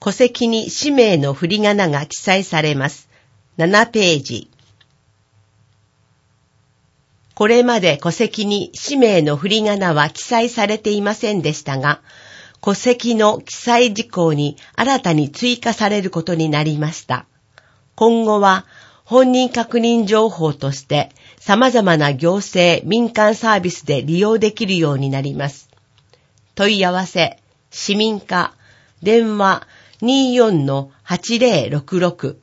戸籍に氏名の振り仮名が記載されます。7ページ。これまで戸籍に氏名の振り仮名は記載されていませんでしたが、戸籍の記載事項に新たに追加されることになりました。今後は本人確認情報として様々な行政民間サービスで利用できるようになります。問い合わせ、市民課、電話 24-8066。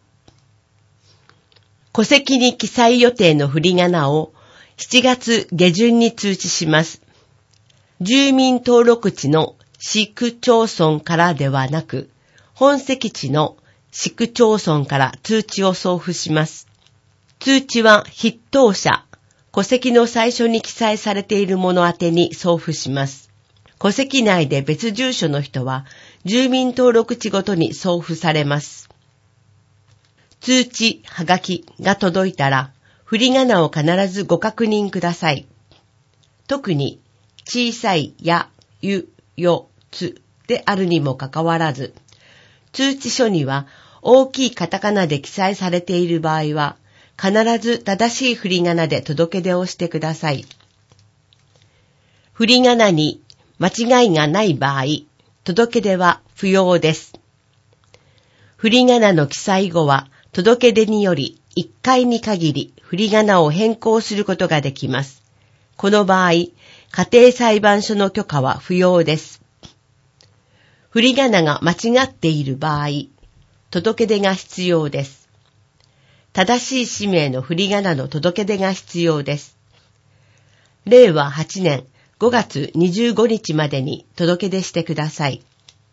戸籍に記載予定の振り仮名を7月下旬に通知します。住民登録地の市区町村からではなく、本籍地の市区町村から通知を送付します。通知は筆頭者、戸籍の最初に記載されているもの宛てに送付します。戸籍内で別住所の人は、住民登録地ごとに送付されます。通知、はがきが届いたら、振り仮名を必ずご確認ください。特に、小さいや、ゆ、よ、つであるにもかかわらず、通知書には大きいカタカナで記載されている場合は、必ず正しい振り仮名で届け出をしてください。振り仮名に間違いがない場合、届け出は不要です。振り仮名の記載後は、届け出により1回に限り振り仮名を変更することができます。この場合、家庭裁判所の許可は不要です。振り仮名が間違っている場合、届け出が必要です。正しい氏名の振り仮名の届け出が必要です。令和8年5月25日までに届け出してください。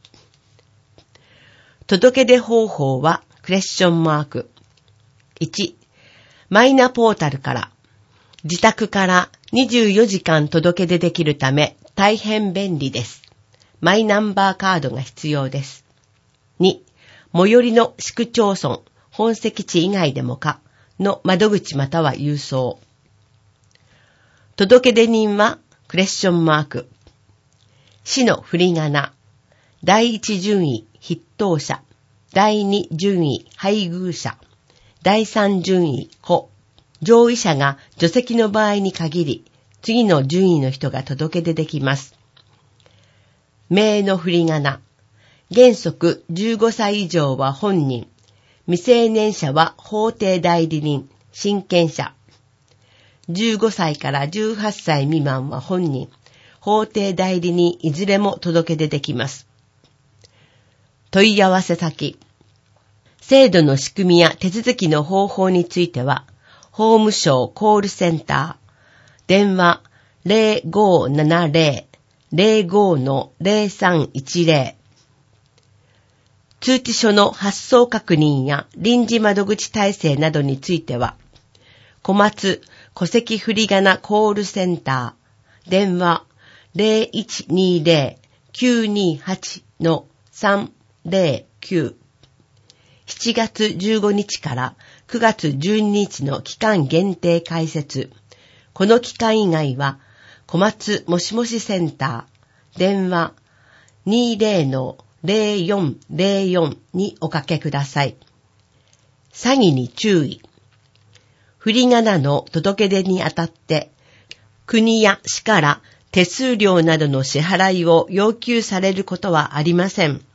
届け出方法はクエスチョンマーク。1、マイナポータルから、自宅から24時間届け出できるため大変便利です。マイナンバーカードが必要です。2、最寄りの市区町村、本籍地以外でもかの窓口または郵送。届出人はクエスチョンマーク。市の振り仮名。第一順位筆頭者。第二順位配偶者。第三順位子。上位者が除籍の場合に限り、次の順位の人が届け出できます。名の振り仮名。原則15歳以上は本人。未成年者は法定代理人、親権者。15歳から18歳未満は本人、法定代理人いずれも届け出できます。問い合わせ先。制度の仕組みや手続きの方法については、法務省コールセンター、電話 0570-05-0310、通知書の発送確認や臨時窓口体制などについては、小松戸籍振り仮名コールセンター、電話 0120-928-309、7月15日から9月12日の期間限定開設。この期間以外は、小松もしもしセンター、電話 20-0404 におかけください。詐欺に注意。振り仮名の届け出にあたって、国や市から手数料などの支払いを要求されることはありません。